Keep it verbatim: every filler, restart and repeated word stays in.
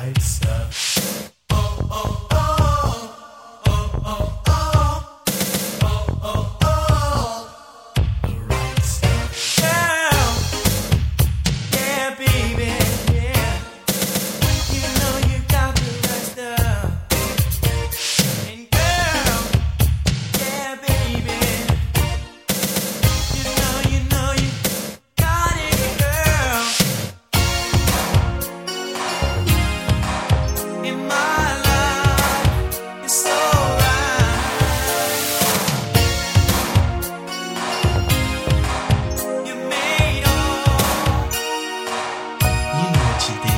right stuff. Oh, oh, oh, oh, oh, oh, oh, oh, oh, the right stuff. Girl, yeah, baby, yeah, you know you got the right stuff. And girl, yeah, baby, you know, you know you got it, girl. In my life, it's so right. You made all. You know what you did.